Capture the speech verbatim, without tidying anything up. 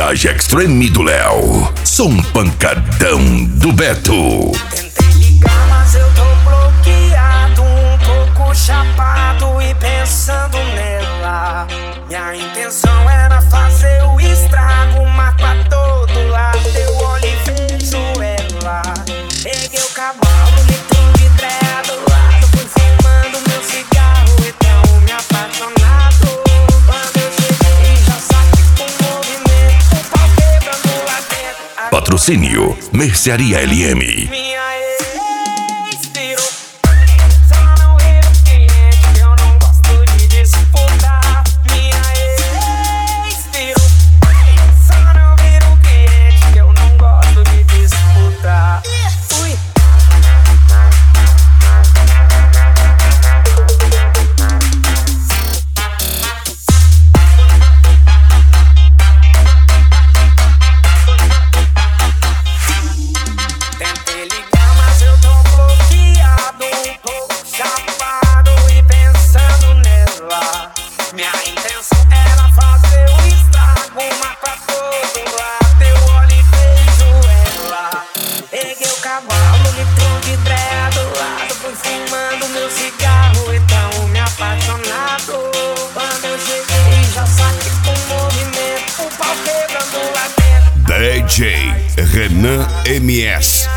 Garagem Extreme do Léo. Som pancadão do Beto. Tentei ligar, mas eu tô bloqueado, um pouco chapado e pensando nela. Minha intenção era fazer o estrago, marco a todo lado, eu olho e vejo ela. Peguei o cavalo, litro de dread do lado, fui fumando meu cigarro e tão me apaixonado. Quando eu cheguei já saquei com movimento, o pau quebrando lá dentro. Patrocínio Mercearia L M. Minha ex virou, só não vira o cliente, eu não gosto de disputar. Minha ex virou, só não vira o cliente, eu não gosto de disputar. Fui. Tentei ligar, mas eu tô bloqueado, um pouco chapado e pensando nela. Minha intenção era fazer o estrago, mas pra todo lado eu olho e vejo ela. Peguei o cavalo, litro de dread do lado, fui fumando meu cigarro e tão me apaixonado. Quando eu cheguei já saquei com movimento, o pau quebrando lá dentro. D J Renan M S.